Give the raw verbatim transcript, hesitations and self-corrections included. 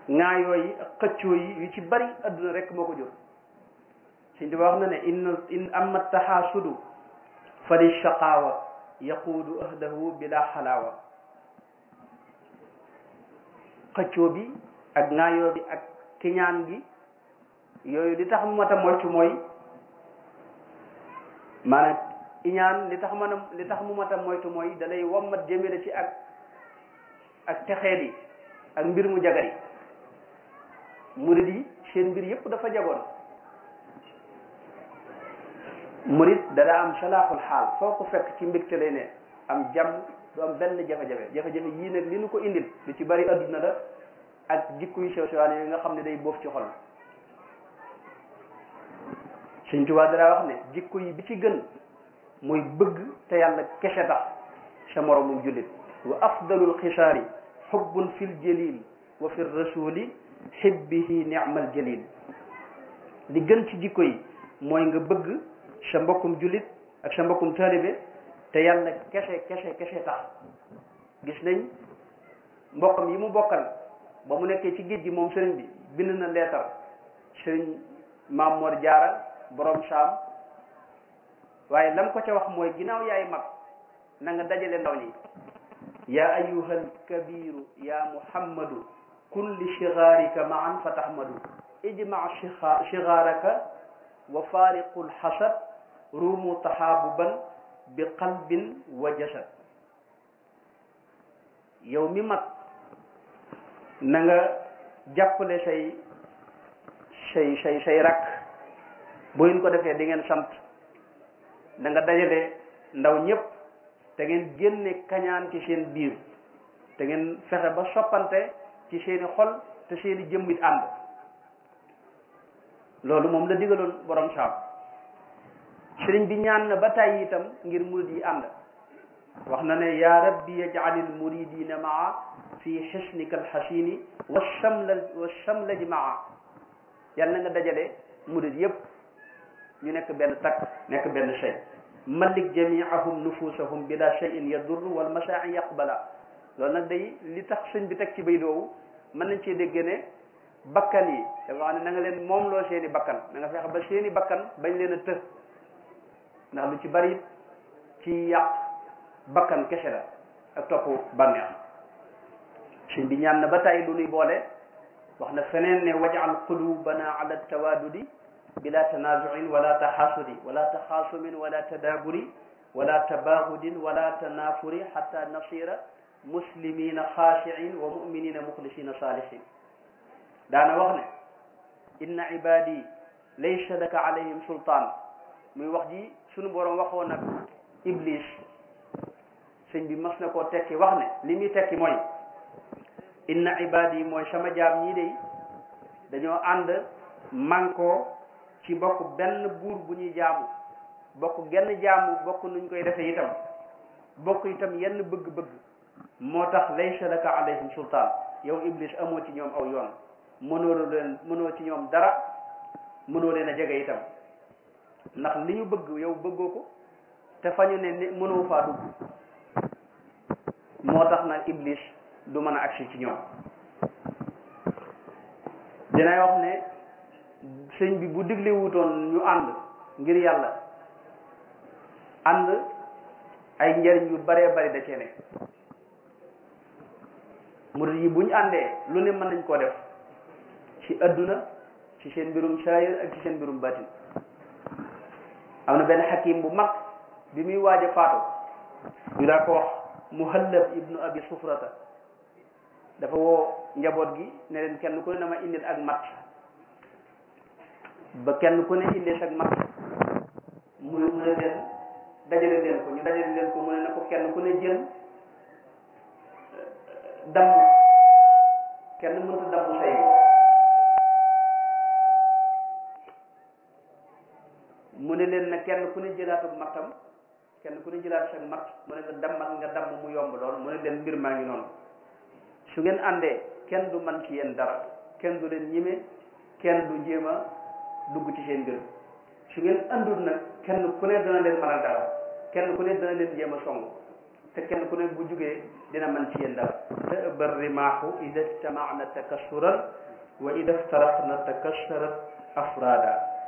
ŋaayoo yi ak xëccoo yi yu ci bari adduna rek moo ko jur Sëñ Tuubaa wax na ne in in amma taxaasudu fa li shaqaawa yaquudu ahdahu bila xalaawa xëccoo bi ak ŋaayoo bi ak kiñaan gi yooyu li tax mu mat a moytu mooy maanaam iñaan li tax mën a li tax mu mat a moytu mooy da lay wommat jëmale ci ak ak texeet yi ak mbir mu jagar yi murid yi seen mbir yëpp dafa jagoon murid dana am salaaxul xaal foo ko fekk ci mbégte lay ne am jàmm du am benn jafe-jafe jafe-jafe yii nag li nu ko indil lu ci bari adduna la ak jikko yu sew sewaan yi nga xam ne day boof ci xol Sëñ Tuubaa dara wax ne jikko yi bi ci gën mooy bëgg te yàlla kese tax sa moromum jullit wa afdalul xisaari xubbun fil jalil wa fi rasuli xibbihi ni'mal jalil li gën ci jikko yi mooy nga bëgg sa mbokkum jullit ak sa mbokkum taalibe te yàlla kese kese kese tax gis nañ mbokkam yi mu bokkal ba mu nekkee ci géej gi moom sëriñ bi bind na leetar sëriñ Maam Mor Jaara borom saam waaye lam ko ca wax mooy ginnaaw yaay mag na nga dajale ndaw ñi yaa ayyuhal kabiru ya muhammadu kun li sigaarika maan fa tahmadu ijma sigaaraka wa faariqul xasad ruumu taxaabuban bi qalbin wa jasad yow mi mag na nga jàppale say say say say rakk bu ngeen ko defee di ngeen sant da nga dajale ndaw ñëpp te ngeen génne kañaan ci seen biir te ngeen fexe ba soppante ci seeni xol te seeni jëmmit ànd loolu moom la digaloon borom saam sëriñ bi ñaan na ba tàyyi itam ngir murid yi ànd wax na ne yaa rabbi yaj'alil muridina maa fi xisnika alxasini wa shamla wa shamlaji maa yàlla na nga dajale murid yëpp ñu nekk benn takk nekk benn shay malik jamiahum nufusahum bila shayin yadur wal mashaai yaqbala loolu nag day li tax sëñ bi teg ci bay doowu mën nañ cee dégg ne bakkan yi dafa wax ne na nga leen moom loo seeni bakkan na nga fexe ba seeni bakkan bañ leen a të ndax lu ci bari ci yàq bakkan kese la ak topp bànneex sëñ bi ñaan na ba tey lu nuy boole wax na feneen ne wajal qulubana ala tawadudi bila tanazuin wala taxaasudi wala taxaasumin wala tadaaburi wala tabaagudin wala tanafuri xata nasira muslimina xaashiin wa muminina muxlisina saalihin daana wax ne inna ibadi laysa laka alayhim sultaan muy wax ji sunu borom waxoon nag iblis sëñ bi mas na koo tekki wax ne li muy tekki mooy inna ibadi mooy sama jaam ñii day dañoo ànd mànkoo ci bokk benn buur bu ñuy jaamu bokk genn jaamu bokk nuñ koy defee itam bokk itam yenn bëgg-bëgg moo tax laysa laka alayhim sultaan yow iblis amoo ci ñoom aw yoon mënoo leen mënoo ci ñoom dara mënoo leen a jege itam ndax li ñu bëgg yow bëggoo ko te fa ñu ne ni mënoo faa dugg moo tax nag iblis du mën a agsi ci ñoom dinay wax ne sëñ bi bu digle wutoon ñu ànd ngir yàlla ànd ay njariñ yu baree bari da cee ne murid yi bu ñu àndee lu ne mën nañ koo def ci adduna ci seen mbirum saayir ak ci seen mbirum batin am na benn xakim bu mag bi muy waaj a faatu ñu daa ko wax Muhallab ibnu Abi Sufrata dafa woo njaboot gi ne leen kenn ku ne na ma indil ak mat ba kenn ku ne indee sag mat mu mu ne leen dajale leen ko ñu dajale leen ko mu ne na ko kenn ku ne jël damm kenn mënta damm say mu ne leen na kenn ku ne jëlaatug mattam kenn ku ne jëlaat sag mat mu ne nga dammat nga damm mu yomb lool mu ne leen mbir maa ngi noonu su ngeen àndee kenn du man ci yéen dara kenn du leen ñime kenn du jéem a dugg ci seen mbir su ngeen àndul nag kenn ku ne dana leen mën a dara kenn ku ne dana leen jéem a song te kenn ku ne bu jugee dina mën ci yéen dara tëbar rimaahu ida ijtamaana takassuran wa ida iftaraqna takassarat afrada